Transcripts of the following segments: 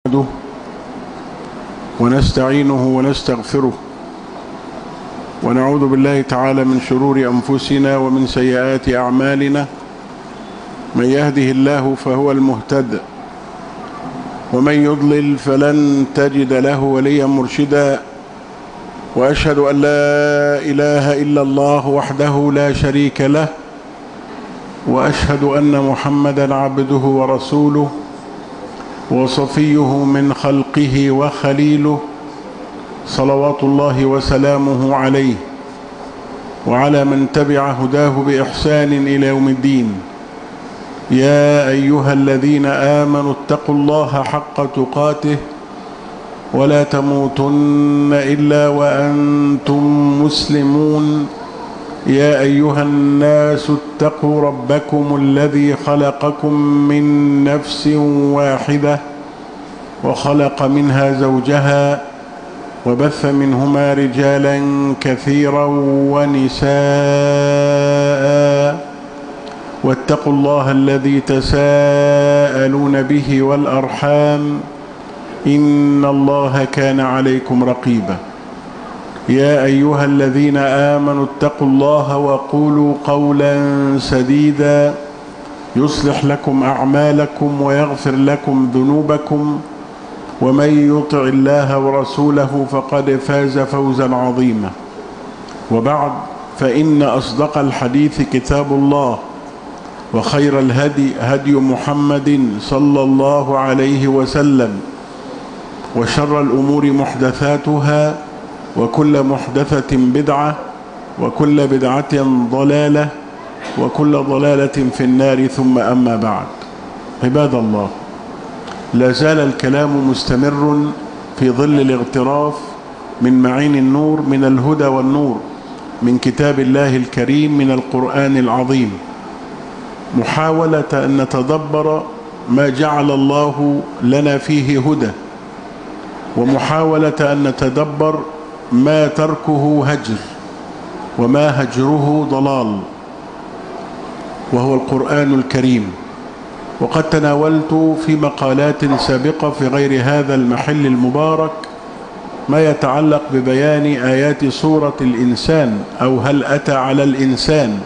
نحمده ونستعينه ونستغفره ونعوذ بالله تعالى من شرور أنفسنا ومن سيئات أعمالنا. من يهده الله فهو المهتد ومن يضلل فلن تجد له وليا مرشدا. وأشهد أن لا إله إلا الله وحده لا شريك له، وأشهد أن محمدا عبده ورسوله وصفيه من خلقه وخليله، صلوات الله وسلامه عليه وعلى من تبع هداه بإحسان إلى يوم الدين. يا أيها الذين آمنوا اتقوا الله حق تقاته ولا تموتن إلا وأنتم مسلمون. يا أيها الناس اتقوا ربكم الذي خلقكم من نفس واحدة وخلق منها زوجها وبث منهما رجالا كثيرا ونساء، واتقوا الله الذي تساءلون به والأرحام إن الله كان عليكم رقيبا. يا أيها الذين آمنوا اتقوا الله وقولوا قولا سديدا يصلح لكم أعمالكم ويغفر لكم ذنوبكم، ومن يطع الله ورسوله فقد فاز فوزا عظيما. وبعد، فإن أصدق الحديث كتاب الله، وخير الهدي هدي محمد صلى الله عليه وسلم، وشر الأمور محدثاتها، وكل محدثة بدعة، وكل بدعة ضلالة، وكل ضلالة في النار. ثم أما بعد، عباد الله، لا زال الكلام مستمر في ظل الاغتراف من معين النور من الهدى والنور من كتاب الله الكريم من القرآن العظيم، محاولة أن نتدبر ما جعل الله لنا فيه هدى، ومحاولة أن نتدبر ما تركه هجر وما هجره ضلال، وهو القرآن الكريم. وقد تناولت في مقالات سابقة في غير هذا المحل المبارك ما يتعلق ببيان آيات سورة الإنسان، أو هل أتى على الإنسان،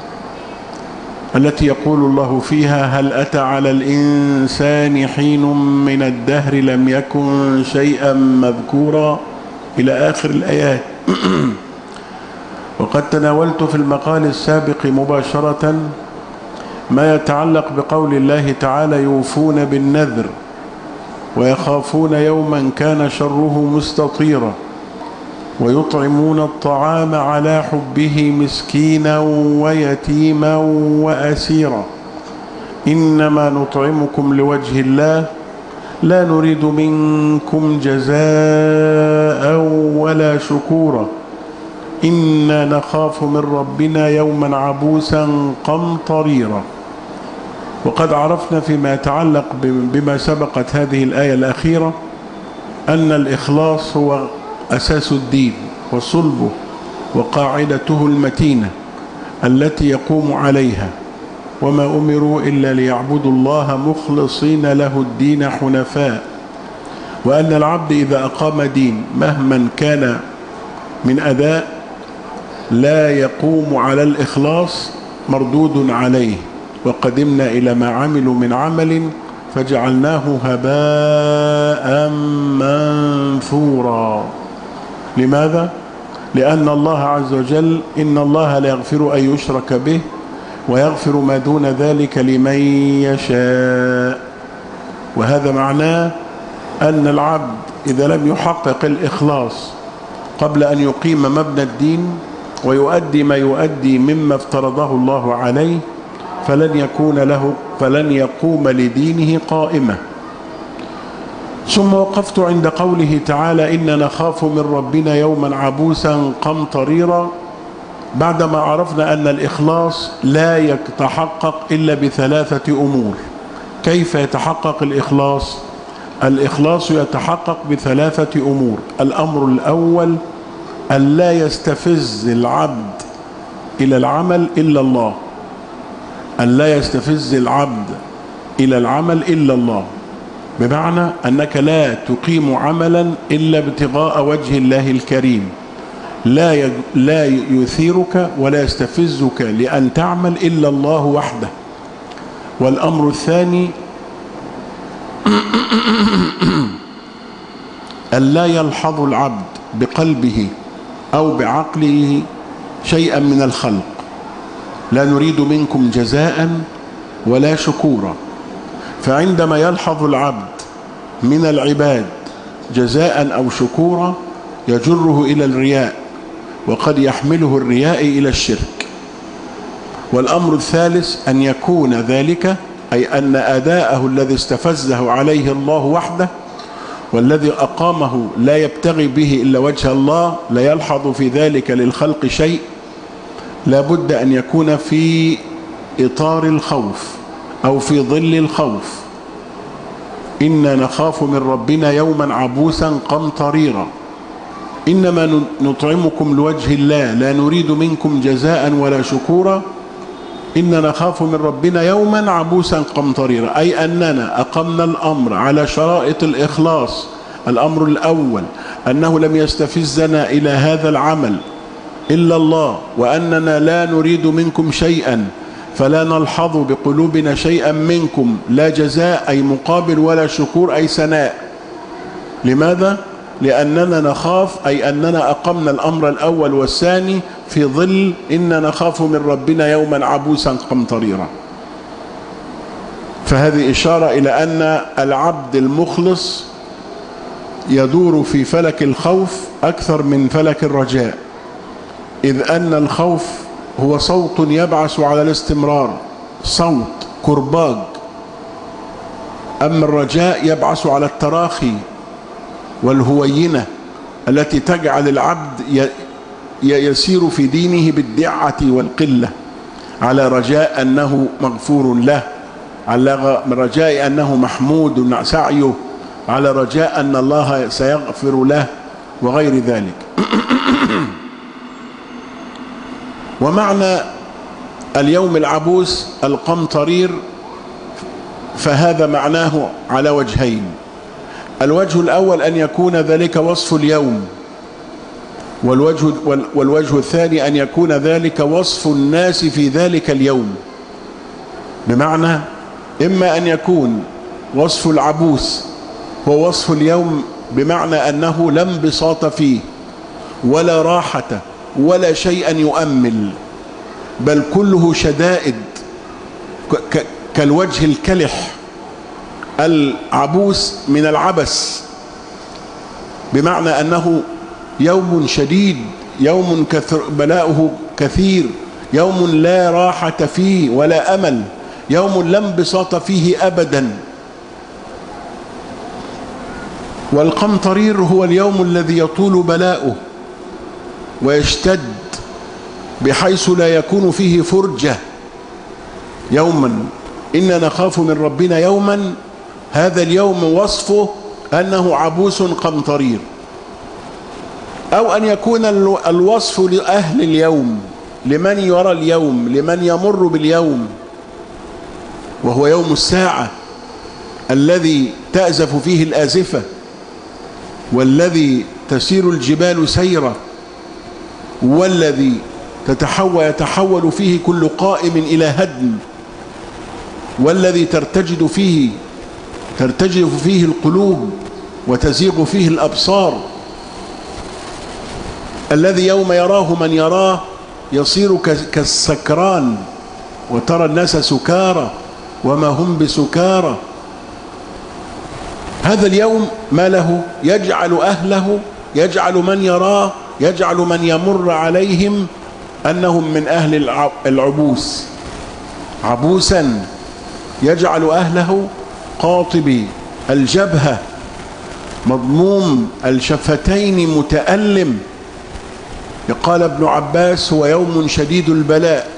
التي يقول الله فيها: هل أتى على الإنسان حين من الدهر لم يكن شيئا مذكورا، إلى آخر الآيات. وقد تناولت في المقال السابق مباشرة ما يتعلق بقول الله تعالى: يوفون بالنذر ويخافون يوما كان شره مستطيرا، ويطعمون الطعام على حبه مسكينا ويتيما وأسيرا، إنما نطعمكم لوجه الله لا نريد منكم جزاء ولا شكورا، إنا نخاف من ربنا يوما عبوسا قمطريرا. وقد عرفنا فيما يتعلق بما سبقت هذه الآية الأخيرة أن الإخلاص هو أساس الدين وصلبه وقاعدته المتينة التي يقوم عليها، وما أمروا إلا ليعبدوا الله مخلصين له الدين حنفاء، وأن العبد إذا أقام دين مهما كان من أداء لا يقوم على الإخلاص مردود عليه، وقدمنا إلى ما عملوا من عمل فجعلناه هباء منثورا. لماذا؟ لأن الله عز وجل: إن الله لا يغفر أن يشرك به ويغفر ما دون ذلك لمن يشاء. وهذا معناه أن العبد إذا لم يحقق الإخلاص قبل أن يقيم مبنى الدين ويؤدي ما يؤدي مما افترضه الله عليه فلن يقوم لدينه قائمة. ثم وقفت عند قوله تعالى: إنا نخاف من ربنا يوما عبوسا قمطريرا، بعدما عرفنا أن الإخلاص لا يتحقق إلا بثلاثة أمور. كيف يتحقق الإخلاص؟ الإخلاص يتحقق بثلاثة أمور. الأمر الأول: أن لا يستفز العبد إلى العمل إلا الله، أن لا يستفز العبد إلى العمل إلا الله. بمعنى أنك لا تقيم عملا إلا ابتغاء وجه الله الكريم، لا يثيرك ولا يستفزك لأن تعمل إلا الله وحده. والأمر الثاني ألا يلحظ العبد بقلبه أو بعقله شيئا من الخلق. لا نريد منكم جزاء ولا شكورا. فعندما يلحظ العبد من العباد جزاء أو شكورا يجره إلى الرياء، وقد يحمله الرياء إلى الشرك. والأمر الثالث أن يكون ذلك، أي أن أداءه الذي استفزه عليه الله وحده والذي أقامه لا يبتغي به إلا وجه الله، لا يلحظ في ذلك للخلق شيء، لا بد أن يكون في إطار الخوف أو في ظل الخوف. إنا نخاف من ربنا يوما عبوسا قمطريرا، إنما نطعمكم لوجه الله لا نريد منكم جزاء ولا شكورا، إنا نخاف من ربنا يوما عبوسا قمطريرا، أي أننا أقمنا الأمر على شرائط الإخلاص. الأمر الأول أنه لم يستفزنا إلى هذا العمل إلا الله، وأننا لا نريد منكم شيئا، فلا نلحظ بقلوبنا شيئا منكم، لا جزاء أي مقابل ولا شكور أي ثناء. لماذا؟ لأننا نخاف، أي أننا أقمنا الأمر الأول والثاني في ظل إننا نخاف من ربنا يوما عبوسا قمطريرا. فهذه إشارة إلى أن العبد المخلص يدور في فلك الخوف أكثر من فلك الرجاء، إذ أن الخوف هو صوت يبعث على الاستمرار، صوت كرباج، أما الرجاء يبعث على التراخي والهوينة التي تجعل العبد يسير في دينه بالدعة والقلة، على رجاء أنه مغفور له، على رجاء أنه محمود سعيه، على رجاء أن الله سيغفر له وغير ذلك. ومعنى اليوم العبوس القمطرير فهذا معناه على وجهين. الوجه الأول أن يكون ذلك وصف اليوم، والوجه الثاني أن يكون ذلك وصف الناس في ذلك اليوم. بمعنى إما أن يكون وصف العبوس هو وصف اليوم بمعنى أنه لا انبساط فيه ولا راحة ولا شيئا يؤمل، بل كله شدائد كالوجه الكلح العبوس من العبس، بمعنى أنه يوم شديد، يوم بلاؤه كثير، يوم لا راحة فيه ولا أمل، يوم لا انبساط فيه أبدا. والقمطرير هو اليوم الذي يطول بلاؤه ويشتد بحيث لا يكون فيه فرجة. يوما إنا نخاف من ربنا يوما، هذا اليوم وصفه أنه عبوس قمطرير. أو أن يكون الوصف لأهل اليوم، لمن يرى اليوم، لمن يمر باليوم، وهو يوم الساعة الذي تأزف فيه الآزفة، والذي تسير الجبال سيرا، والذي يتحول فيه كل قائم إلى هدم، والذي ترتجف فيه القلوب وتزيغ فيه الأبصار، الذي يوم يراه من يراه يصير كالسكران، وترى الناس سكارى وما هم بسكارى. هذا اليوم ما له؟ يجعل أهله، يجعل من يراه، يجعل من يمر عليهم أنهم من أهل العبوس، عبوسا، يجعل أهله قاطبي الجبهة مضموم الشفتين متألم. قال ابن عباس: هو يوم شديد البلاء،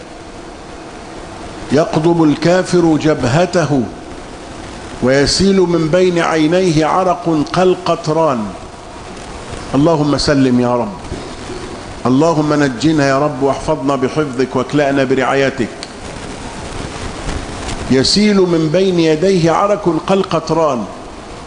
يقضب الكافر جبهته ويسيل من بين عينيه عرق كالقطران. اللهم سلم يا رب، اللهم نجنا يا رب، واحفظنا بحفظك واكلأنا برعايتك. يسيل من بين يديه عرق كالقطران،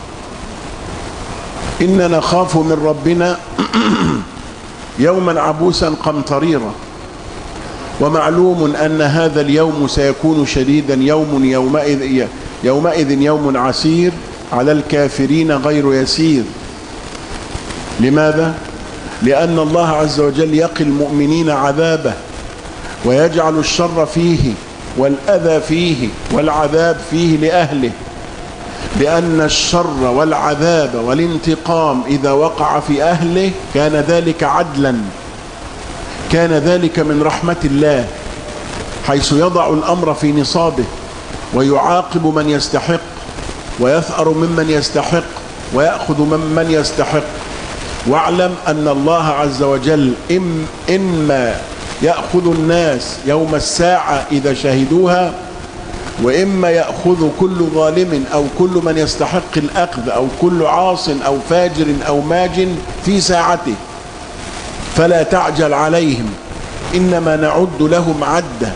إننا نخاف من ربنا يوما عبوسا قمطريرا. ومعلوم أن هذا اليوم سيكون شديدا، يومئذ يوم عسير على الكافرين غير يسير. لماذا؟ لأن الله عز وجل يقي المؤمنين عذابه ويجعل الشر فيه والأذى فيه والعذاب فيه لأهله، لأن الشر والعذاب والانتقام إذا وقع في أهله كان ذلك عدلا، كان ذلك من رحمة الله، حيث يضع الأمر في نصابه ويعاقب من يستحق ويثأر ممن يستحق ويأخذ ممن يستحق. واعلم أن الله عز وجل إما يأخذ الناس يوم الساعة إذا شهدوها، وإما يأخذ كل ظالم أو كل من يستحق الأخذ أو كل عاص أو فاجر أو ماج في ساعته. فلا تعجل عليهم، إنما نعد لهم عدة.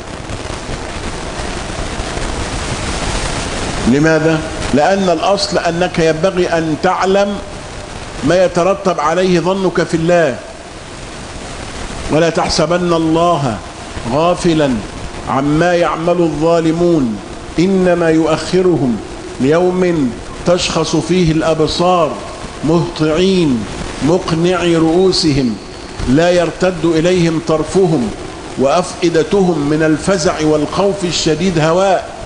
لماذا؟ لأن الأصل أنك ينبغي أن تعلم ما يترتب عليه ظنك في الله، ولا تحسبن الله غافلا عما يعمل الظالمون، إنما يؤخرهم ليوم تشخص فيه الأبصار مهطعين مقنعي رؤوسهم لا يرتد إليهم طرفهم وأفئدتهم من الفزع والخوف الشديد هواء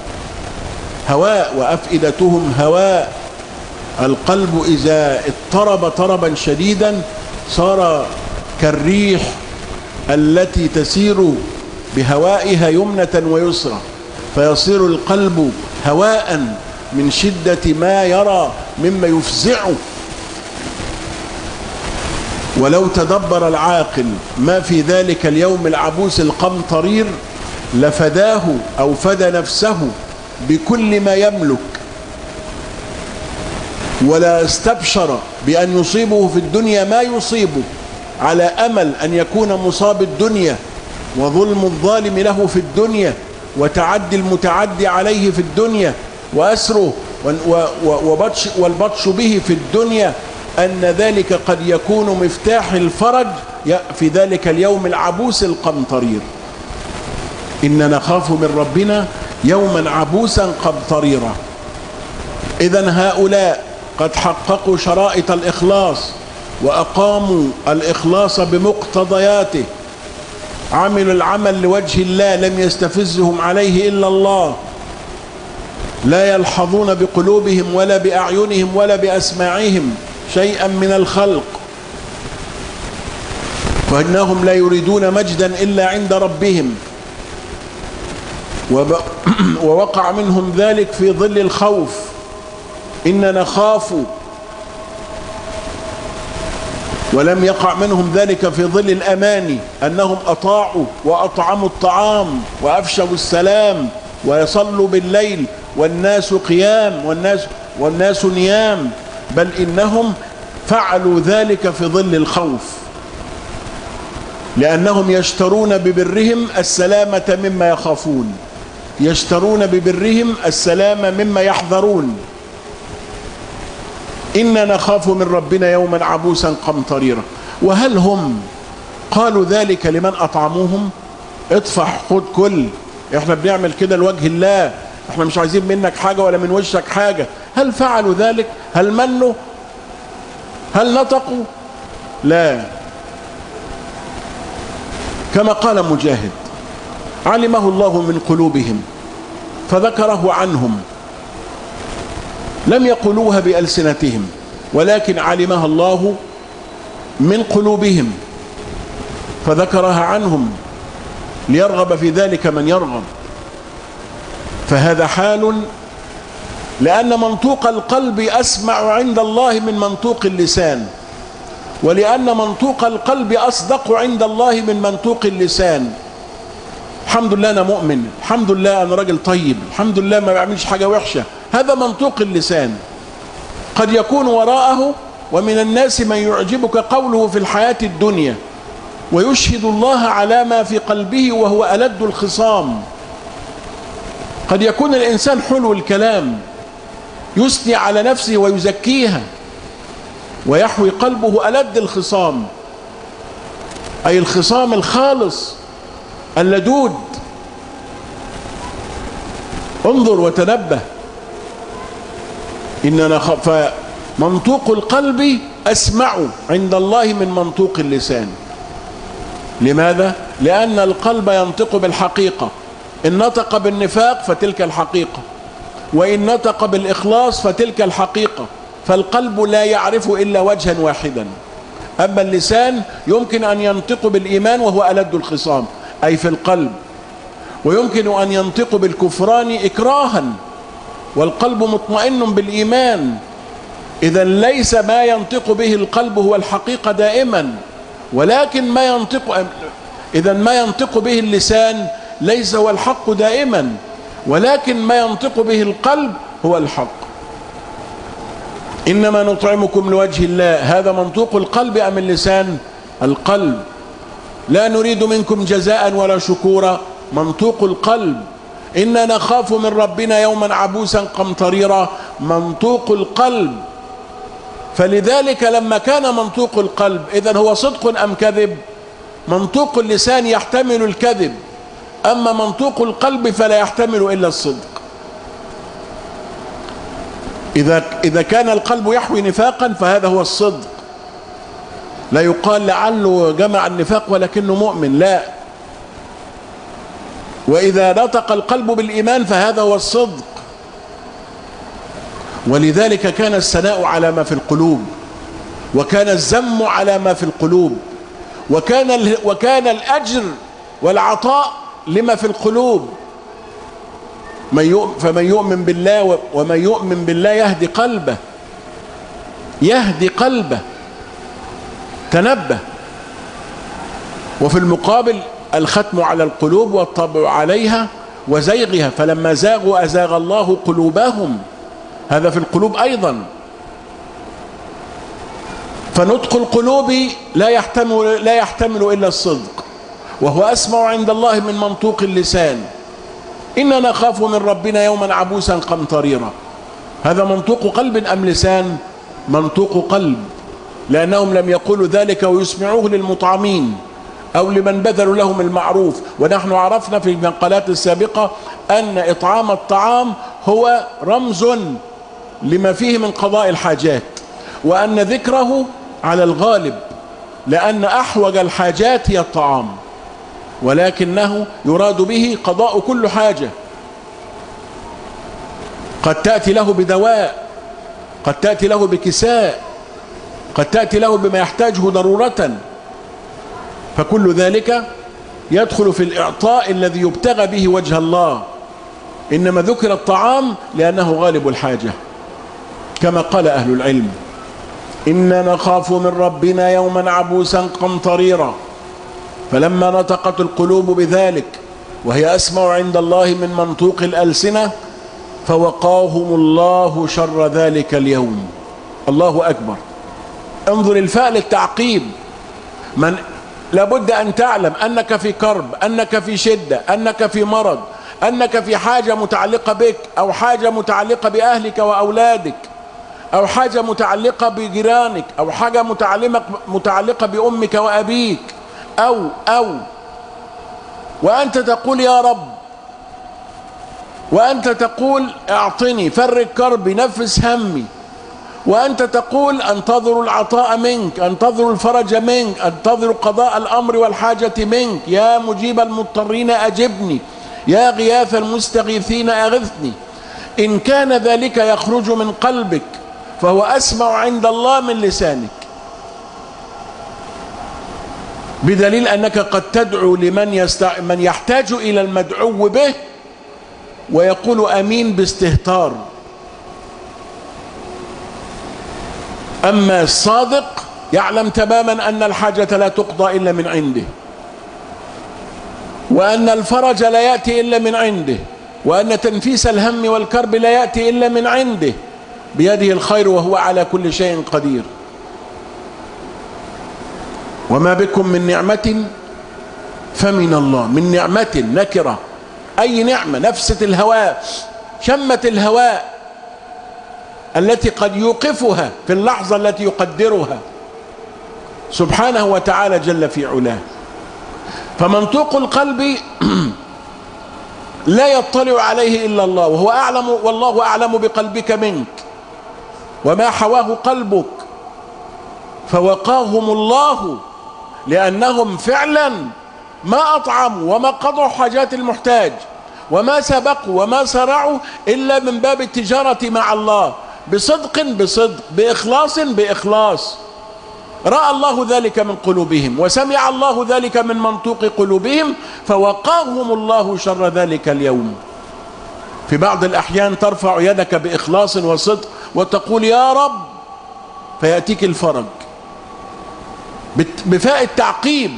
وأفئدتهم هواء. القلب إذا اضطرب طربا شديدا صار كالريح التي تسير بهوائها يمنة ويسرى، فيصير القلب هواء من شدة ما يرى مما يفزعه. ولو تدبر العاقل ما في ذلك اليوم العبوس القمطرير لفداه أو فدى نفسه بكل ما يملك، ولا استبشر بأن يصيبه في الدنيا ما يصيبه، على أمل أن يكون مصاب الدنيا وظلم الظالم له في الدنيا وتعدي المتعدي عليه في الدنيا وأسره والبطش به في الدنيا، أن ذلك قد يكون مفتاح الفرج في ذلك اليوم العبوس القمطرير. إننا نخاف من ربنا يوما عبوسا قمطريرا. إذن هؤلاء قد حققوا شرائط الإخلاص وأقاموا الإخلاص بمقتضياته، عملوا العمل لوجه الله لم يستفزهم عليه إلا الله، لا يلحظون بقلوبهم ولا بأعينهم ولا بأسماعهم شيئا من الخلق، وإنهم لا يريدون مجدا إلا عند ربهم. ووقع منهم ذلك في ظل الخوف، إننا نخاف، ولم يقع منهم ذلك في ظل الأمان أنهم أطاعوا وأطعموا الطعام وأفشوا السلام ويصلوا بالليل والناس قيام والناس نيام، بل إنهم فعلوا ذلك في ظل الخوف، لأنهم يشترون ببرهم السلامة مما يخافون، يشترون ببرهم السلامة مما يحذرون. إننا نخاف من ربنا يوما عبوسا قمطريرا. وهل هم قالوا ذلك لمن أطعموهم؟ اطفح خد كل، احنا بنعمل كده لوجه الله، احنا مش عايزين منك حاجة ولا من وشك حاجة. هل فعلوا ذلك؟ هل منوا؟ هل نطقوا؟ لا. كما قال مجاهد: علمه الله من قلوبهم فذكره عنهم، لم يقولوها بألسنتهم ولكن علمها الله من قلوبهم فذكرها عنهم ليرغب في ذلك من يرغب. فهذا حال، لأن منطوق القلب أسمع عند الله من منطوق اللسان، ولأن منطوق القلب أصدق عند الله من منطوق اللسان. الحمد لله أنا مؤمن، الحمد لله أنا راجل طيب، الحمد لله ما بعملش حاجة وحشة، هذا منطوق اللسان. قد يكون وراءه ومن الناس من يعجبك قوله في الحياة الدنيا ويشهد الله على ما في قلبه وهو ألد الخصام. قد يكون الإنسان حلو الكلام يثني على نفسه ويزكيها، ويحوي قلبه ألد الخصام، أي الخصام الخالص اللدود. انظر وتنبه. فمنطوق القلب أسمع عند الله من منطوق اللسان. لماذا؟ لأن القلب ينطق بالحقيقة، إن نطق بالنفاق فتلك الحقيقة، وإن نطق بالإخلاص فتلك الحقيقة. فالقلب لا يعرف إلا وجها واحدا. أما اللسان يمكن أن ينطق بالإيمان وهو ألد الخصام أي في القلب، ويمكن أن ينطق بالكفران إكراها والقلب مطمئن بالإيمان. إذا ليس ما ينطق به القلب هو الحقيقة دائما، ولكن ما ينطق به اللسان ليس هو الحق دائما، ولكن ما ينطق به القلب هو الحق. إنما نطعمكم لوجه الله، هذا منطوق القلب أم اللسان؟ القلب. لا نريد منكم جزاء ولا شكورا، منطوق القلب. إنا نخاف من ربنا يوما عبوسا قمطريرا، منطوق القلب. فلذلك لما كان منطوق القلب إذن هو صدق أم كذب؟ منطوق اللسان يحتمل الكذب، أما منطوق القلب فلا يحتمل إلا الصدق. إذا كان القلب يحوي نفاقا فهذا هو الصدق، لا يقال لعله جمع النفاق ولكنه مؤمن، لا. وإذا نطق القلب بالإيمان فهذا هو الصدق. ولذلك كان الثناء على ما في القلوب، وكان الذم على ما في القلوب، وكان الأجر والعطاء لما في القلوب. فمن يؤمن بالله ومن يؤمن بالله يهدي قلبه. تنبه. وفي المقابل الختم على القلوب والطبع عليها وزيغها، فلما زاغوا أزاغ الله قلوبهم، هذا في القلوب أيضا. فنطق القلوب لا يحتمل إلا الصدق، وهو أسمع عند الله من منطوق اللسان. إننا نخاف من ربنا يوما عبوسا قمطريرا، هذا منطوق قلب أم لسان؟ منطوق قلب، لأنهم لم يقولوا ذلك ويسمعوه للمطعمين أو لمن بذلوا لهم المعروف. ونحن عرفنا في المقالات السابقة أن إطعام الطعام هو رمز لما فيه من قضاء الحاجات، وأن ذكره على الغالب، لأن أحوج الحاجات هي الطعام، ولكنه يراد به قضاء كل حاجة. قد تأتي له بدواء، قد تأتي له بكساء، قد تأتي له بما يحتاجه ضرورة، فكل ذلك يدخل في الإعطاء الذي يبتغى به وجه الله. إنما ذكر الطعام لأنه غالب الحاجة، كما قال أهل العلم: إنا نخاف من ربنا يوما عبوسا قمطريرا. فلما نطقت القلوب بذلك وهي أسمع عند الله من منطوق الألسنة فوقاهم الله شر ذلك اليوم. الله أكبر. انظر الفاء للتعقيب. لابد أن تعلم أنك في كرب، أنك في شدة، أنك في مرض، أنك في حاجة متعلقة بك، أو حاجة متعلقة بأهلك وأولادك، أو حاجة متعلقة بجيرانك، أو حاجة متعلقة بأمك وأبيك، أو وأنت تقول يا رب، وأنت تقول اعطني، فرج كربي، نفس همي، وأنت تقول انتظر العطاء منك، انتظر الفرج منك، انتظر قضاء الأمر والحاجة منك، يا مجيب المضطرين أجبني، يا غياث المستغيثين أغثني. إن كان ذلك يخرج من قلبك فهو أسمع عند الله من لسانك، بدليل أنك قد تدعو من يحتاج إلى المدعو به ويقول أمين باستهتار. أما الصادق يعلم تماما أن الحاجة لا تقضى إلا من عنده، وأن الفرج لا يأتي إلا من عنده، وأن تنفيس الهم والكرب لا يأتي إلا من عنده، بيده الخير وهو على كل شيء قدير. وما بكم من نعمة فمن الله. من نعمة نكرة، أي نعمة؟ نفست الهواء، شمت الهواء، التي قد يوقفها في اللحظة التي يقدرها سبحانه وتعالى جل في علاه. فمنطوق القلب لا يطلع عليه إلا الله، وهو أعلم، والله أعلم بقلبك منك وما حواه قلبك. فوقاهم الله لأنهم فعلا ما أطعموا وما قضوا حاجات المحتاج وما سبقوا وما سرعوا إلا من باب التجارة مع الله، بصدق بصدق، بإخلاص بإخلاص. رأى الله ذلك من قلوبهم وسمع الله ذلك من منطوق قلوبهم، فوقاهم الله شر ذلك اليوم. في بعض الأحيان ترفع يدك بإخلاص وصدق وتقول يا رب، فيأتيك الفرج بفاء التعقيب،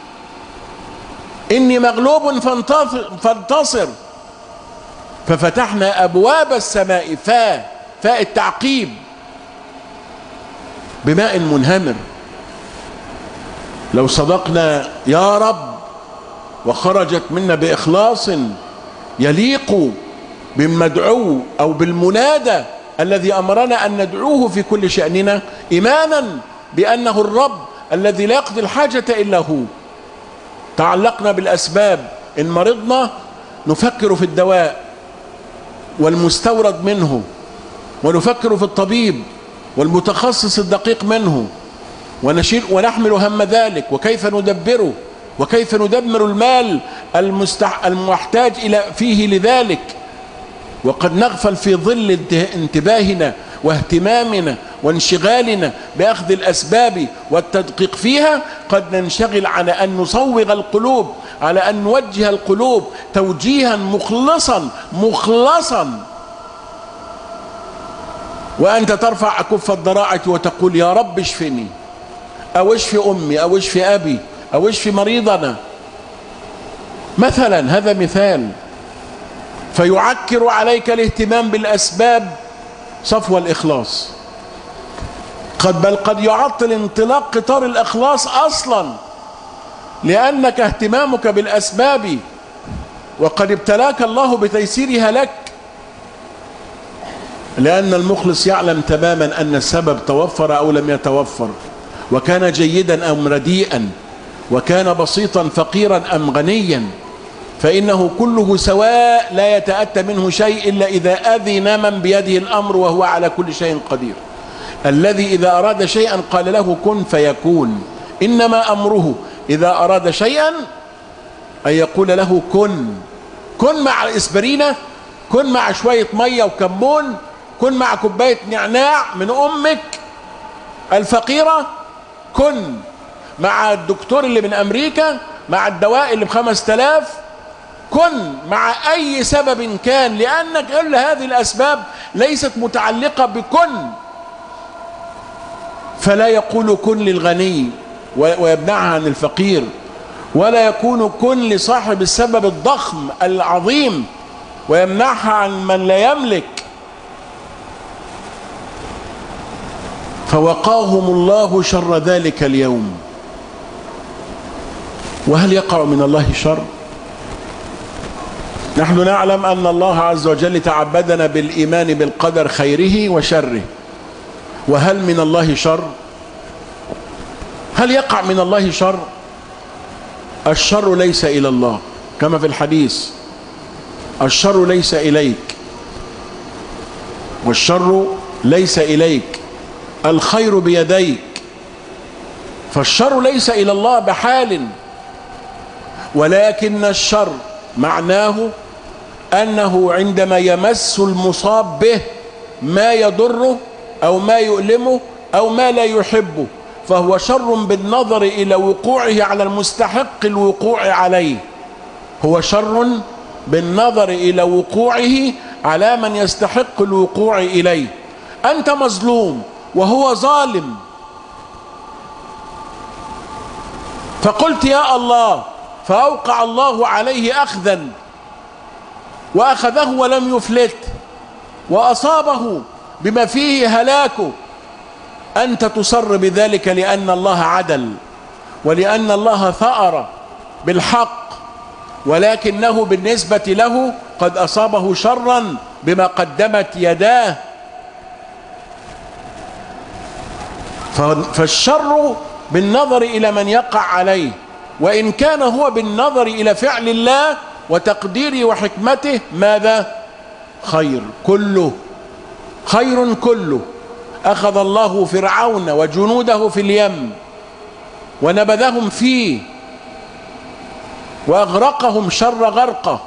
إني مغلوب فانتصر. ففتحنا أبواب السماء، فاء التعقيب، بماء منهمر. لو صدقنا يا رب وخرجت منا بإخلاص يليق بالمدعو أو بالمنادى الذي أمرنا أن ندعوه في كل شأننا، إيمانا بأنه الرب الذي لا يقضي الحاجة إلا هو. تعلقنا بالأسباب، إن مرضنا نفكر في الدواء والمستورد منه، ونفكر في الطبيب والمتخصص الدقيق منه، ونحمل هم ذلك، وكيف ندبره، وكيف ندمر المال المحتاج فيه لذلك. وقد نغفل في ظل انتباهنا واهتمامنا وانشغالنا بأخذ الأسباب والتدقيق فيها، قد ننشغل على أن نصوغ القلوب، على أن نوجه القلوب توجيها مخلصا، وأنت ترفع أكف الضراعة وتقول يا رب اشفني، أو اشفي أمي، أو اشفي أبي، أو اشفي مريضنا مثلا. هذا مثال. فيعكر عليك الاهتمام بالأسباب صفو الإخلاص، بل قد يعطل انطلاق قطار الإخلاص أصلا، لأنك اهتمامك بالأسباب وقد ابتلاك الله بتيسيرها لك. لأن المخلص يعلم تماما أن السبب توفر أو لم يتوفر، وكان جيدا أم رديئا، وكان بسيطا فقيرا أم غنيا، فإنه كله سواء، لا يتأتى منه شيء إلا إذا أذن من بيده الأمر وهو على كل شيء قدير، الذي إذا أراد شيئا قال له كن فيكون. إنما أمره إذا أراد شيئا أن يقول له كن مع الإسبرينة، كن مع شوية مية وكمون، كن مع كوباية نعناع من أمك الفقيرة، كن مع الدكتور اللي من أمريكا، مع الدواء اللي ب5000، كن مع أي سبب كان، لأنك كل هذه الأسباب ليست متعلقة بكن. فلا يقول كن للغني ويمنعها عن الفقير، ولا يكون كن لصاحب السبب الضخم العظيم ويمنعها عن من لا يملك. فوقاهم الله شر ذلك اليوم. وهل يقع من الله شر؟ نحن نعلم أن الله عز وجل تعبدنا بالإيمان بالقدر خيره وشره. وهل من الله شر؟ هل يقع من الله شر؟ الشر ليس إلى الله، كما في الحديث الشر ليس إليك، والشر ليس إليك، الخير بيديك. فالشر ليس إلى الله بحال، ولكن الشر معناه أنه عندما يمس المصاب به ما يضره أو ما يؤلمه أو ما لا يحبه، فهو شر بالنظر إلى وقوعه على المستحق الوقوع عليه. هو شر بالنظر إلى وقوعه على من يستحق الوقوع إليه. أنت مظلوم وهو ظالم، فقلت يا الله، فأوقع الله عليه أخذا، وأخذه ولم يفلت، وأصابه بما فيه هلاكه. أنت تصر بذلك لأن الله عدل، ولأن الله ثأر بالحق، ولكنه بالنسبة له قد أصابه شرا بما قدمت يداه. فالشر بالنظر إلى من يقع عليه، وإن كان هو بالنظر إلى فعل الله وتقديره وحكمته ماذا؟ خير كله، خير كله. أخذ الله فرعون وجنوده في اليم ونبذهم فيه وأغرقهم شر غرقه.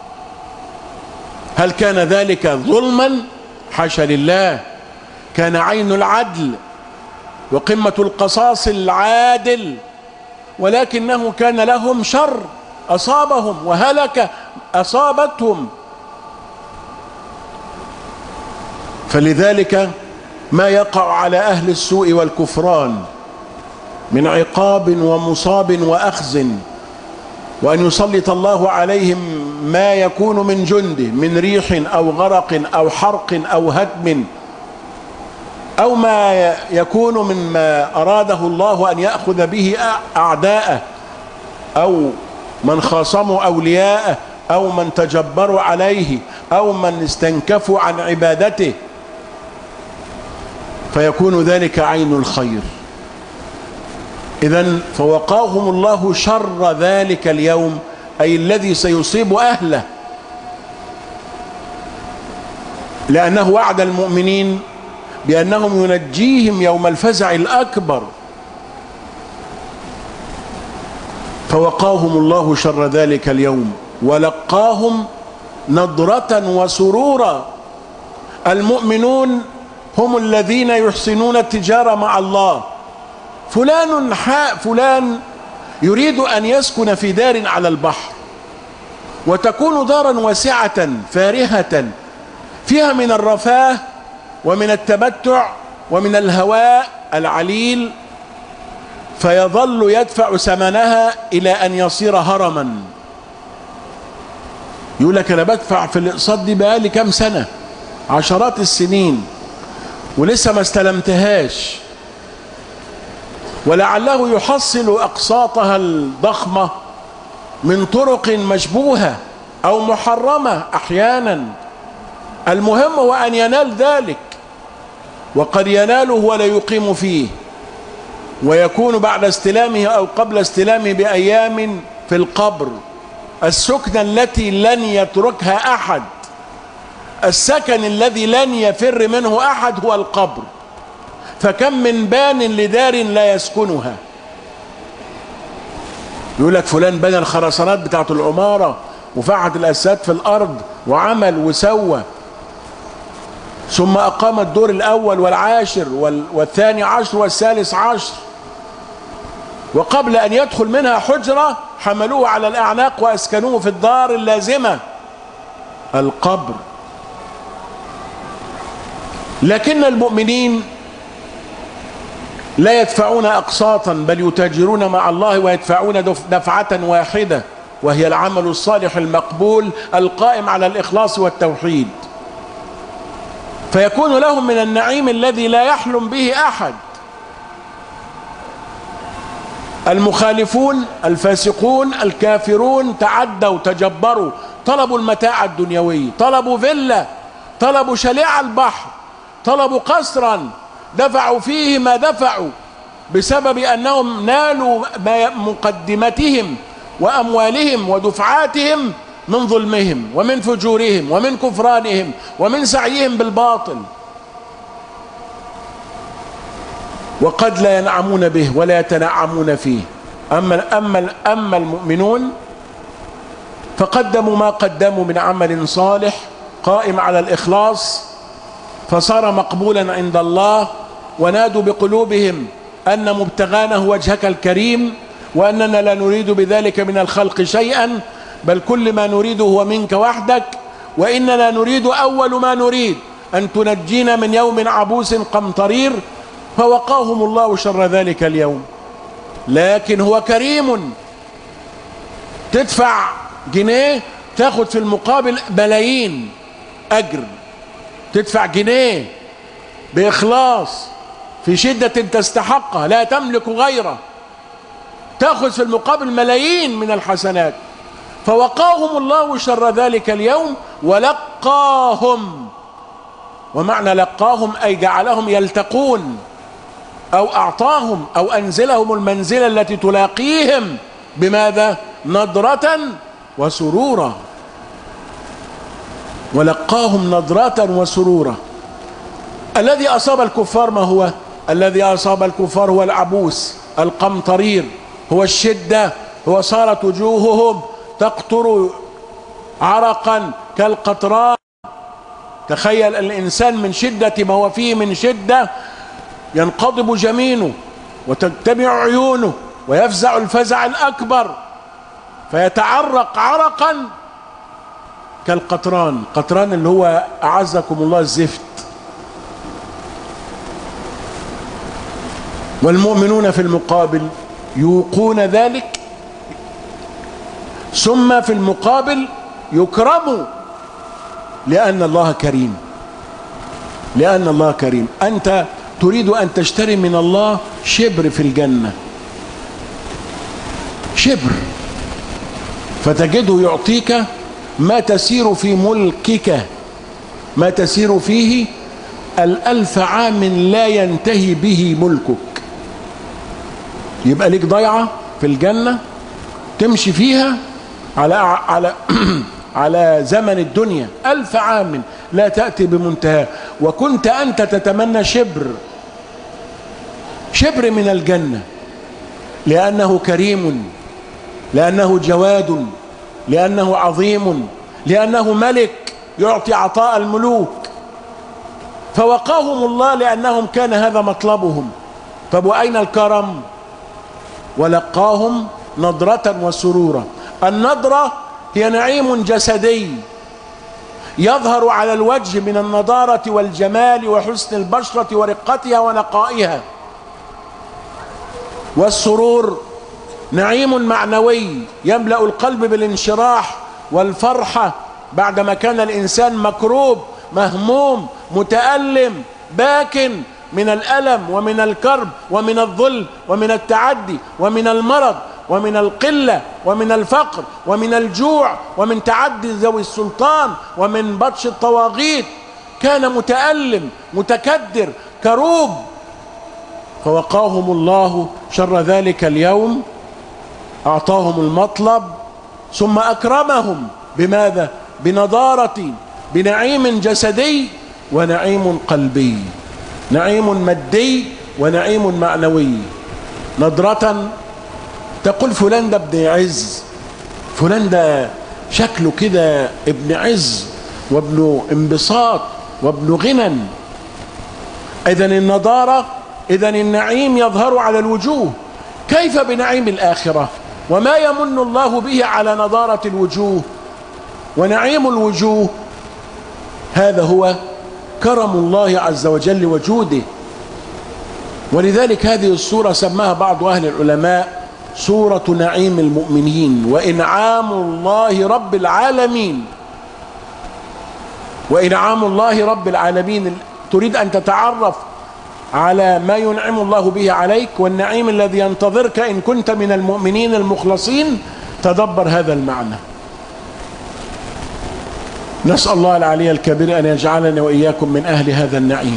هل كان ذلك ظلما؟ حاشا لله، كان عين العدل وقمة القصاص العادل، ولكنه كان لهم شر أصابهم وهلك أصابتهم. فلذلك ما يقع على أهل السوء والكفران من عقاب ومصاب وأخذ، وأن يسلط الله عليهم ما يكون من جنده من ريح أو غرق أو حرق أو هدم، أو ما يكون مما أراده الله أن يأخذ به أعداءه، أو من خاصموا أولياءه، أو من تجبروا عليه، أو من استنكفوا عن عبادته، فيكون ذلك عين الخير. إذن فوقاهم الله شر ذلك اليوم، أي الذي سيصيب أهله، لأنه وعد المؤمنين بأنهم ينجيهم يوم الفزع الأكبر. فوقاهم الله شر ذلك اليوم ولقاهم نضرة وسرورا. المؤمنون هم الذين يحسنون التجارة مع الله. فلان يريد أن يسكن في دار على البحر، وتكون دارا واسعة فارهة فيها من الرفاه ومن التمتع ومن الهواء العليل، فيظل يدفع ثمنها إلى أن يصير هرما. يقول لك أنا بدفع في الأقساط دي بقالي كام سنة، عشرات السنين، ولسه ما استلمتهاش، ولعله يحصل أقساطها الضخمة من طرق مشبوهة أو محرمة أحيانا. المهم هو أن ينال ذلك، وقد يناله ولا يقيم فيه، ويكون بعد استلامه أو قبل استلامه بأيام في القبر، السكنة التي لن يتركها أحد، السكن الذي لن يفر منه أحد هو القبر. فكم من بان لدار لا يسكنها. يقول لك فلان بنى الخرسانات بتاعت العمارة وفعت الأساسات في الأرض وعمل وسوى، ثم أقام الدور الأول والعاشر والثاني عشر والثالث عشر، وقبل أن يدخل منها حجرة حملوه على الأعناق وأسكنوه في الدار اللازمة القبر. لكن المؤمنين لا يدفعون أقساطا، بل يتاجرون مع الله ويدفعون دفعة واحدة، وهي العمل الصالح المقبول القائم على الإخلاص والتوحيد. فيكون لهم من النعيم الذي لا يحلم به أحد. المخالفون الفاسقون الكافرون تعدوا تجبروا، طلبوا المتاع الدنيوي، طلبوا فيلا، طلبوا شليع البحر، طلبوا قصرا، دفعوا فيه ما دفعوا بسبب أنهم نالوا مقدمتهم وأموالهم ودفعاتهم من ظلمهم ومن فجورهم ومن كفرانهم ومن سعيهم بالباطل، وقد لا ينعمون به ولا يتنعمون فيه. أما المؤمنون فقدموا ما قدموا من عمل صالح قائم على الإخلاص، فصار مقبولا عند الله، ونادوا بقلوبهم أن مبتغانا هو وجهك الكريم، وأننا لا نريد بذلك من الخلق شيئا، بل كل ما نريده هو منك وحدك، وإننا نريد أول ما نريد أن تنجينا من يوم عبوس قمطرير. فوقاهم الله شر ذلك اليوم. لكن هو كريم، تدفع جنيه تاخد في المقابل ملايين أجر، تدفع جنيه بإخلاص في شدة تستحقها لا تملك غيره، تأخذ في المقابل ملايين من الحسنات. فوقاهم الله شر ذلك اليوم ولقاهم، ومعنى لقاهم أي جعلهم يلتقون أو أعطاهم أو أنزلهم المنزلة التي تلاقيهم بماذا؟ نضرة وسرورا. ولقاهم نضرة وسرورا. الذي أصاب الكفار ما هو؟ الذي أصاب الكفار هو العبوس، القمطرير، هو الشدة، هو صارت وجوههم تقطر عرقا كالقطران. تخيل الإنسان من شدة ما هو فيه من شدة ينقضب جمينه وتجتمع عيونه ويفزع الفزع الأكبر فيتعرق عرقا كالقطران. قطران اللي هو أعزكم الله الزفت. والمؤمنون في المقابل يوقون ذلك، ثم في المقابل يكرموا لأن الله كريم. لأن الله كريم. أنت تريد أن تشتري من الله شبر في الجنة، شبر، فتجده يعطيك ما تسير في ملكك، ما تسير فيه 1000 عام لا ينتهي به ملكك. يبقى لك ضيعة في الجنة تمشي فيها على زمن الدنيا 1000 عام لا تأتي بمنتهى. وكنت أنت تتمنى شبر من الجنة، لأنه كريم، لأنه جواد، لأنه عظيم، لأنه ملك يعطي عطاء الملوك. فوقاهم الله لأنهم كان هذا مطلبهم. طب وأين الكرم؟ ولقاهم نضرة وسرورا. النضرة هي نعيم جسدي يظهر على الوجه من النضارة والجمال وحسن البشرة ورقتها ونقائها. والسرور نعيم معنوي يملأ القلب بالانشراح والفرحة بعدما كان الإنسان مكروب مهموم متألم باك من الألم ومن الكرب ومن الظلم ومن التعدي ومن المرض ومن القلة ومن الفقر ومن الجوع ومن تعدي ذوي السلطان ومن بطش الطواغيت. كان متألم متكدر كروب، فوقاهم الله شر ذلك اليوم، أعطاهم المطلب، ثم أكرمهم بماذا؟ بنضارة، بنعيم جسدي ونعيم قلبي، نعيم مادي ونعيم معنوي. نضرة تقول فلان ده ابن عز، فلان ده شكله كده ابن عز وابن انبساط وابن غنى. إذن النضارة، إذن النعيم يظهر على الوجوه. كيف بنعيم الآخرة؟ وما يمن الله به على نضارة الوجوه ونعيم الوجوه؟ هذا هو كرم الله عز وجل وجوده. ولذلك هذه السورة سماها بعض أهل العلماء سورة نعيم المؤمنين وإنعام الله رب العالمين. وإنعام الله رب العالمين، تريد أن تتعرف على ما ينعم الله به عليك والنعيم الذي ينتظرك إن كنت من المؤمنين المخلصين، تدبر هذا المعنى. نسأل الله العلي الكبير أن يجعلنا وإياكم من أهل هذا النعيم.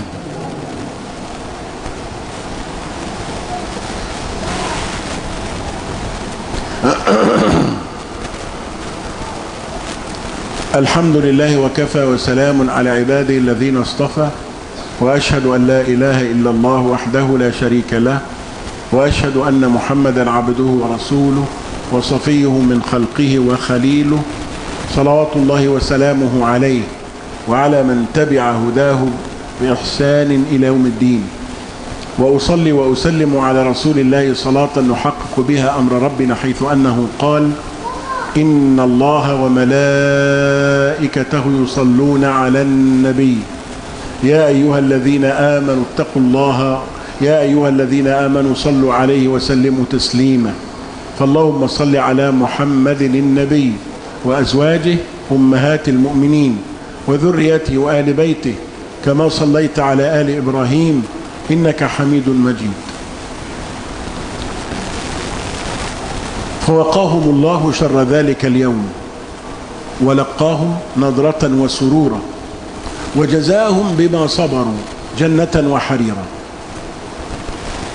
الحمد لله وكفى وسلام على عباده الذين اصطفى، وأشهد أن لا إله إلا الله وحده لا شريك له، وأشهد أن محمدا عبده ورسوله وصفيه من خلقه وخليله، صلوات الله وسلامه عليه وعلى من تبع هداه بإحسان إلى يوم الدين. وأصلي وأسلم على رسول الله صلاة نحقق بها أمر ربنا، حيث أنه قال: إن الله وملائكته يصلون على النبي يا أيها الذين آمنوا اتقوا الله يا أيها الذين آمنوا صلوا عليه وسلموا تسليما. فاللهم صل على محمد النبي وأزواجه أمهات المؤمنين وذريته وآل بيته كما صليت على آل إبراهيم إنك حميد مجيد. فوقاهم الله شر ذلك اليوم ولقاهم نضرة وسرورا وجزاهم بما صبروا جنة وحريرا.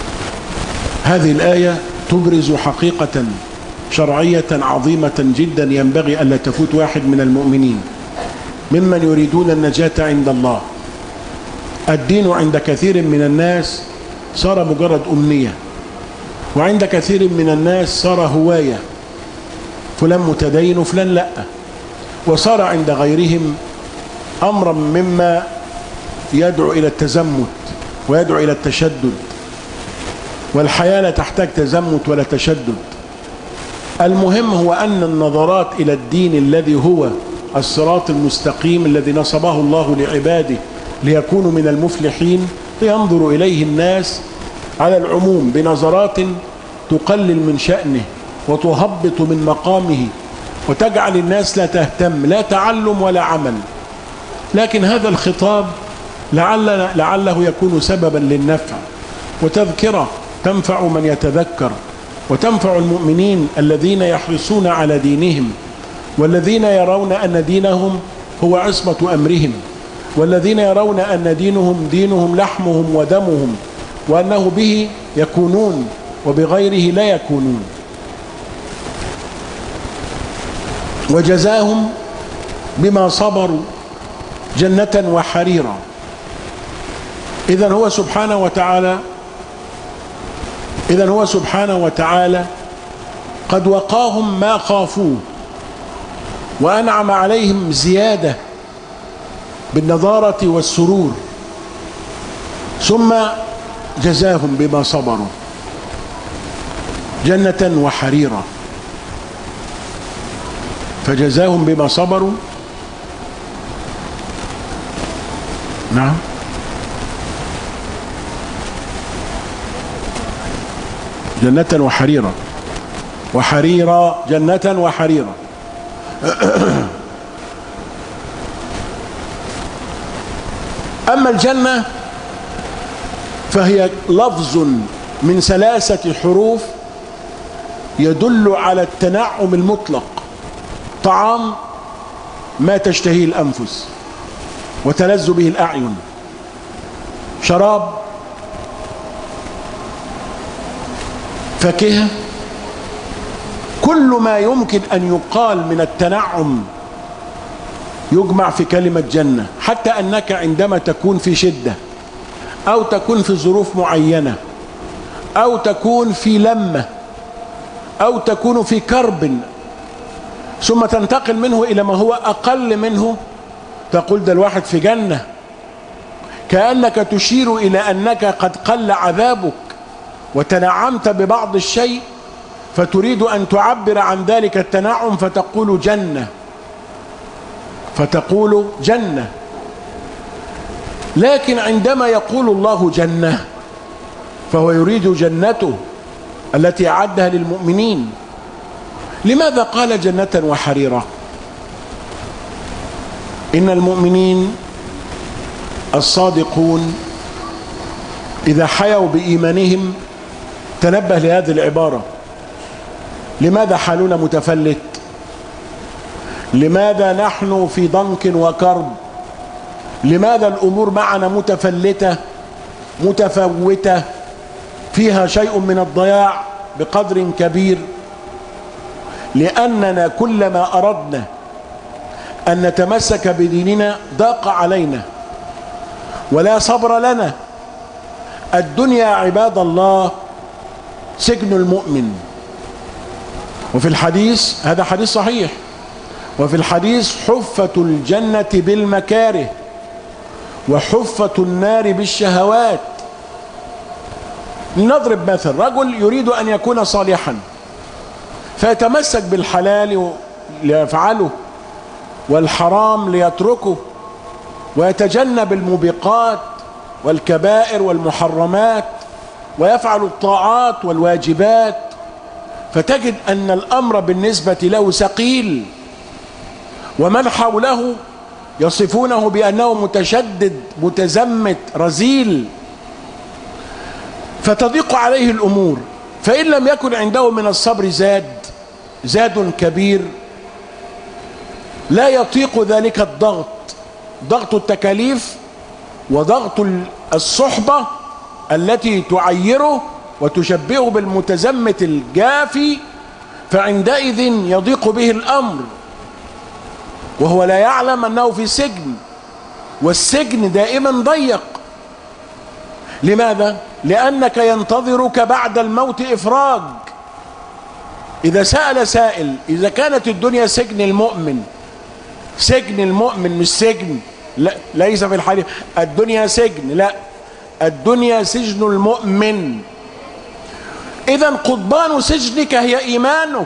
هذه الآية تبرز حقيقة شرعية عظيمة جدا ينبغي ألا تفوت واحد من المؤمنين ممن يريدون النجاة عند الله. الدين عند كثير من الناس صار مجرد أمنية، وعند كثير من الناس صار هواية، فلان متدين وفلان لا، وصار عند غيرهم أمرا مما يدعو إلى التزمت ويدعو إلى التشدد، والحياة لا تحتاج تزمت ولا تشدد. المهم هو أن النظرات إلى الدين الذي هو الصراط المستقيم الذي نصبه الله لعباده ليكونوا من المفلحين، ينظر إليه الناس على العموم بنظرات تقلل من شأنه وتهبط من مقامه وتجعل الناس لا تهتم، لا تعلم ولا عمل. لكن هذا الخطاب لعله يكون سببا للنفع وتذكرة تنفع من يتذكر، وتنفع المؤمنين الذين يحرصون على دينهم، والذين يرون أن دينهم هو عصمة أمرهم، والذين يرون أن دينهم لحمهم ودمهم، وأنه به يكونون وبغيره لا يكونون. وجزاهم بما صبروا جنة وحريرا. إذن هو سبحانه وتعالى قد وقاهم ما خافوه، وأنعم عليهم زيادة بالنضارة والسرور، ثم جزاهم بما صبروا جنة وحريرا. فجزاهم بما صبروا، نعم، جنة وحريرا، وحريرا جنة وحريرا. أما الجنة فهي لفظ من 3 حروف يدل على التنعم المطلق. طعام ما تشتهيه الأنفس وتلذ به الأعين، شراب، فاكهة، كل ما يمكن أن يقال من التنعم يجمع في كلمة جنة. حتى أنك عندما تكون في شدة أو تكون في ظروف معينة أو تكون في لمة أو تكون في كرب ثم تنتقل منه إلى ما هو أقل منه، تقول ده الواحد في جنة، كأنك تشير إلى أنك قد قل عذابك وتنعمت ببعض الشيء، فتريد أن تعبر عن ذلك التنعم فتقول جنة. لكن عندما يقول الله جنة فهو يريد جنته التي أعدها للمؤمنين. لماذا قال جنة وحريرة؟ إن المؤمنين الصادقون إذا حيوا بإيمانهم تنبه لهذه العبارة. لماذا حالنا متفلت؟ لماذا نحن في ضنك وكرب؟ لماذا الأمور معنا متفلتة متفوتة فيها شيء من الضياع بقدر كبير؟ لأننا كلما أردنا أن نتمسك بديننا ضاق علينا ولا صبر لنا. الدنيا عباد الله سجن المؤمن. وفي الحديث، هذا حديث صحيح، وفي الحديث حفة الجنة بالمكاره وحفة النار بالشهوات. لنضرب مثل، رجل يريد أن يكون صالحا فيتمسك بالحلال ليفعله والحرام ليتركه، ويتجنب الموبقات والكبائر والمحرمات ويفعل الطاعات والواجبات، فتجد أن الأمر بالنسبة له ثقيل، ومن حوله يصفونه بأنه متشدد متزمت رذيل، فتضيق عليه الأمور. فإن لم يكن عنده من الصبر زاد كبير لا يطيق ذلك الضغط، ضغط التكاليف وضغط الصحبة التي تعيره وتشبهه بالمتزمت الجافي، فعندئذ يضيق به الأمر، وهو لا يعلم أنه في سجن، والسجن دائما ضيق. لماذا؟ لأنك ينتظرك بعد الموت إفراج. إذا سأل سائل إذا كانت الدنيا سجن المؤمن، سجن المؤمن مش سجن، لا ليس في الحديث الدنيا سجن، لا، الدنيا سجن المؤمن. إذا قضبان سجنك هي إيمانك،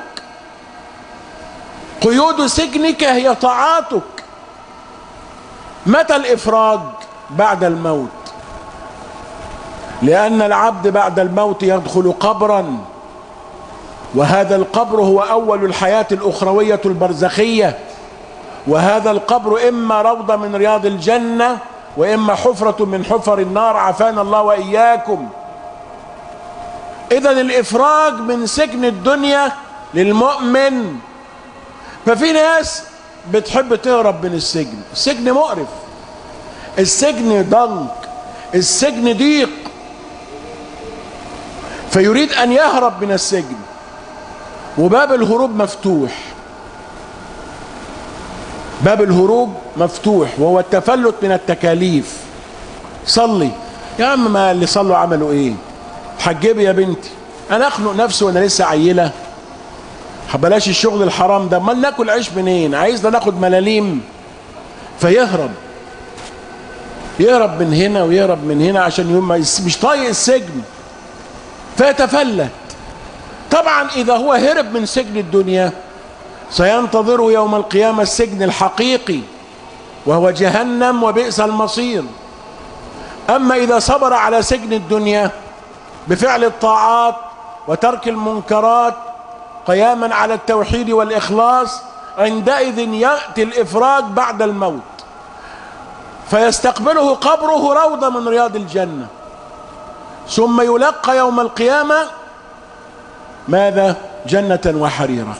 قيود سجنك هي طاعاتك. متى الإفراج؟ بعد الموت، لأن العبد بعد الموت يدخل قبرا، وهذا القبر هو أول الحياة الأخروية البرزخية، وهذا القبر إما روضة من رياض الجنة وإما حفرة من حفر النار، عافانا الله وإياكم. إذن الإفراج من سجن الدنيا للمؤمن. ففي ناس بتحب تهرب من السجن، السجن مقرف، السجن ضنك، السجن ضيق، فيريد أن يهرب من السجن، وباب الهروب مفتوح، باب الهروب مفتوح، وهو التفلت من التكاليف. صلي يا عم، ما اللي صلوا عملوا ايه؟ حجبي يا بنتي، انا اخنق نفسي وانا لسه عيله؟ بلاش الشغل الحرام ده، امال ناكل عيش منين؟ عايزنا ناخد ملاليم. فيهرب، يهرب من هنا ويهرب من هنا عشان يوم مش طايق السجن، فيتفلت. طبعا اذا هو هرب من سجن الدنيا سينتظره يوم القيامة السجن الحقيقي، وهو جهنم وبئس المصير. أما إذا صبر على سجن الدنيا بفعل الطاعات وترك المنكرات قياما على التوحيد والإخلاص، عندئذ يأتي الإفراج بعد الموت، فيستقبله قبره روضة من رياض الجنة، ثم يلقى يوم القيامة ماذا؟ جنة وحريرة.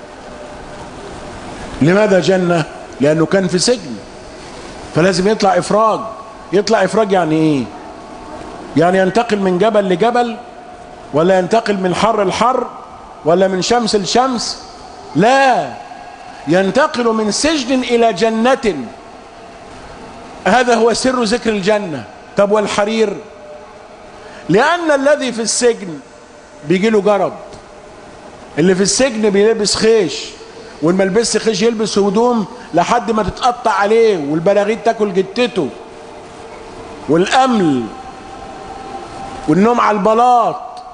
لماذا جنة؟ لأنه كان في سجن، فلازم يطلع إفراج. يطلع إفراج يعني إيه؟ يعني ينتقل من جبل لجبل، ولا ينتقل من حر لحر، ولا من شمس لشمس، لا، ينتقل من سجن إلى جنة. هذا هو سر ذكر الجنة. طب والحرير؟ لأن الذي في السجن بيجي له جرب، اللي في السجن بيلبس خيش، والما لبس خيش يلبس هدوم لحد ما تتقطع عليه، والبراغيث تاكل جتته، والأمل، والنوم على البلاط.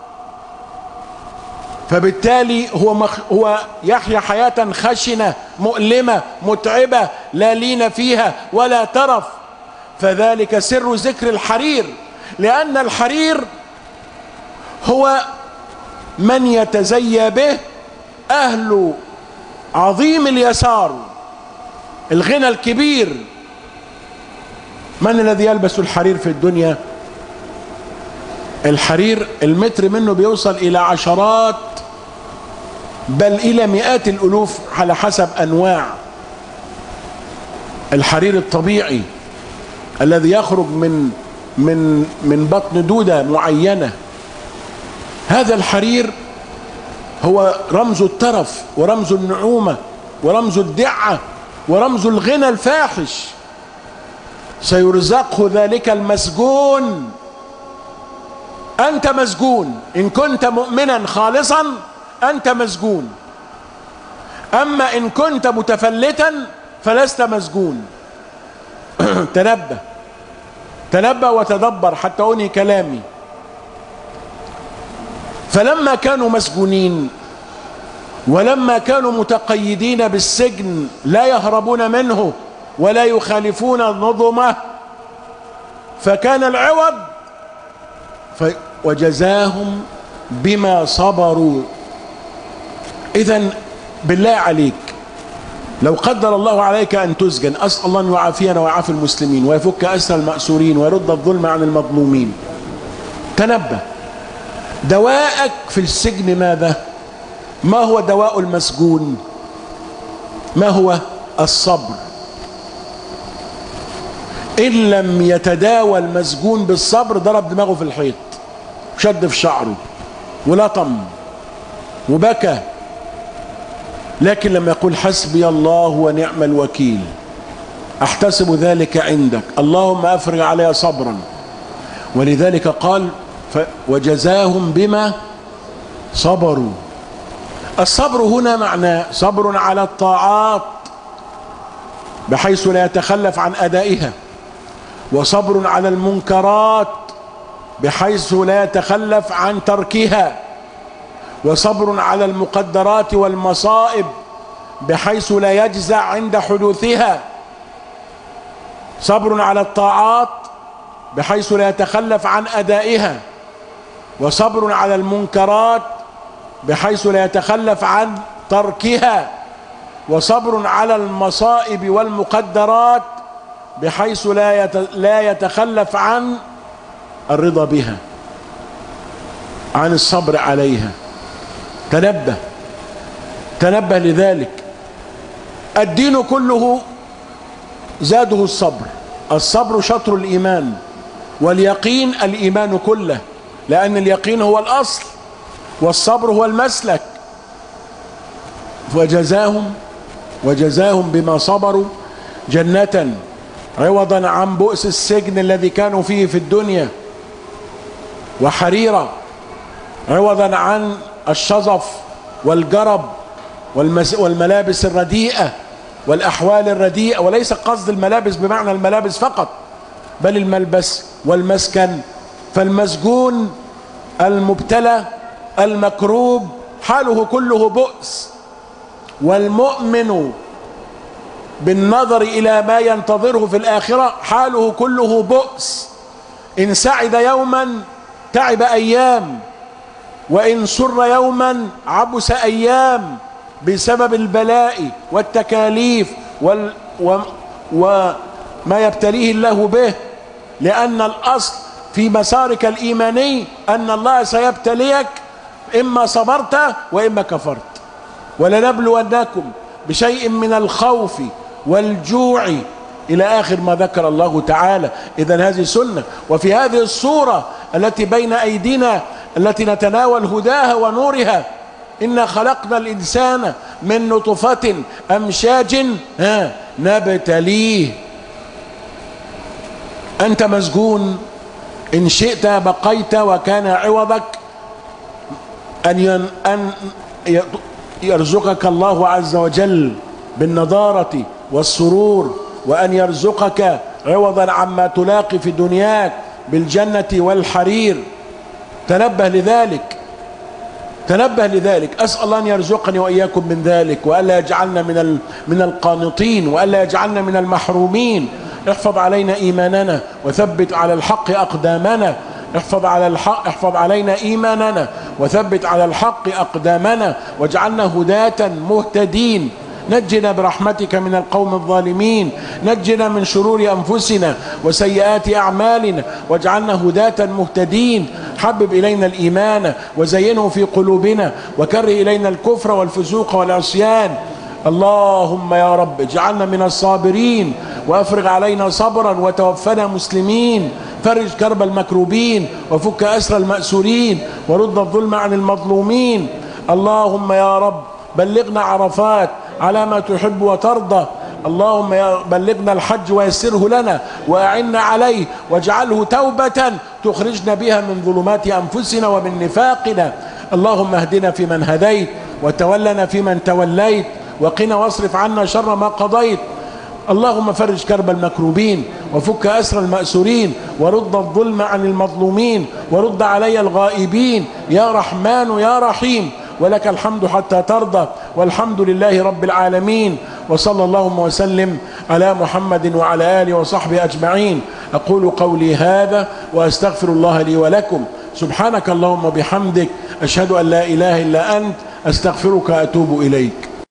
فبالتالي هو يحيا حياة خشنة مؤلمة متعبة لا لين فيها ولا ترف. فذلك سر ذكر الحرير، لأن الحرير هو من يتزيى به أهل عظيم اليسار، الغنى الكبير. من الذي يلبس الحرير في الدنيا؟ الحرير المتر منه بيوصل إلى عشرات بل إلى مئات الألوف على حسب أنواع. الحرير الطبيعي الذي يخرج من بطن دودة معينة، هذا الحرير هو رمز الترف ورمز النعومة ورمز الدعة ورمز الغنى الفاحش. سيرزقه ذلك المسجون. أنت مسجون إن كنت مؤمنا خالصا، أنت مسجون. أما إن كنت متفلتا فلست مسجون. تنبه، تنبه وتدبر حتى أنهي كلامي. فلما كانوا مسجونين ولما كانوا متقيدين بالسجن لا يهربون منه ولا يخالفون نظمه، فكان العوض وجزاهم بما صبروا. إذن بالله عليك، لو قدر الله عليك أن تسجن، أسأل الله أن يعافينا ويعافي المسلمين ويفك أسر المأسورين ويرد الظلم عن المظلومين. تنبه، دواءك في السجن ماذا؟ ما هو دواء المسجون؟ ما هو؟ الصبر. إن لم يتداوى المسجون بالصبر ضرب دماغه في الحيط. وشد في شعره ولطم وبكى، لكن لما يقول حسبي الله ونعم الوكيل أحتسب ذلك عندك، اللهم أفرغ علي صبرا. ولذلك قال وجزاهم بما صبروا. الصبر هنا معناه صبر على الطاعات بحيث لا يتخلف عن أدائها، وصبر على المنكرات بحيث لا يتخلف عن تركها، وصبر على المقدرات والمصائب بحيث لا يجزع عند حدوثها، صبر على الطاعات بحيث لا يتخلف عن أدائها، وصبر على المنكرات بحيث لا يتخلف عن تركها، وصبر على المصائب والمقدرات بحيث لا يتخلف عن الرضا بها، عن الصبر عليها. تنبه لذلك. الدين كله زاده الصبر. الصبر شطر الإيمان، واليقين الإيمان كله، لأن اليقين هو الأصل والصبر هو المسلك. وجزاهم بما صبروا جنة عوضا عن بؤس السجن الذي كانوا فيه في الدنيا، وحريرا عوضا عن الشظف والجرب والملابس الرديئة والأحوال الرديئة. وليس قصد الملابس بمعنى الملابس فقط، بل الملبس والمسكن. فالمسجون المبتلى المكروب حاله كله بؤس، والمؤمن بالنظر إلى ما ينتظره في الآخرة حاله كله بؤس. إن سعد يوما تعب أيام، وإن سر يوما عبس أيام، بسبب البلاء والتكاليف وما يبتليه الله به. لأن الأصل في مسارك الإيماني أن الله سيبتليك، إما صبرت وإما كفرت. ولنبلونكم بشيء من الخوف والجوع إلى آخر ما ذكر الله تعالى. إذن هذه سنة. وفي هذه الصورة التي بين أيدينا التي نتناول هداها ونورها، إنا خلقنا الإنسان من نطفة أمشاج نبتليه. أنت مسجون، إن شئت بقيت وكان عوضك أن يرزقك الله عز وجل بالنضارة والسرور، وأن يرزقك عوضا عما تلاقي في دنياك بالجنة والحرير. تنبه لذلك. أسأل الله أن يرزقني وإياكم من ذلك، وألا يجعلنا من القانطين، وألا يجعلنا من المحرومين. احفظ علينا إيماننا وثبت على الحق أقدامنا. احفظ علينا إيماننا وثبت على الحق أقدامنا، واجعلنا هداة مهتدين. نجنا برحمتك من القوم الظالمين، نجنا من شرور أنفسنا وسيئات أعمالنا، واجعلنا هداة مهتدين. حبب إلينا الإيمان وزينه في قلوبنا، وكره إلينا الكفر والفسوق والعصيان. اللهم يا رب اجعلنا من الصابرين، وافرغ علينا صبرا، وتوفنا مسلمين. فرج كرب المكروبين، وفك أسر المأسورين، ورد الظلم عن المظلومين. اللهم يا رب بلغنا عرفات على ما تحب وترضى. اللهم بلغنا الحج ويسره لنا وأعنا عليه، واجعله توبة تخرجنا بها من ظلمات أنفسنا ومن نفاقنا. اللهم اهدنا فيمن هديت، وتولنا فيمن توليت، وقنا واصرف عنا شر ما قضيت. اللهم فرج كرب المكروبين، وفك أسر المأسورين، ورد الظلم عن المظلومين، ورد علي الغائبين يا رحمن يا رحيم. ولك الحمد حتى ترضى، والحمد لله رب العالمين. وصلى اللهم وسلم على محمد وعلى آله وصحبه أجمعين. أقول قولي هذا وأستغفر الله لي ولكم. سبحانك اللهم وبحمدك، أشهد أن لا إله إلا أنت، أستغفرك وأتوب إليك.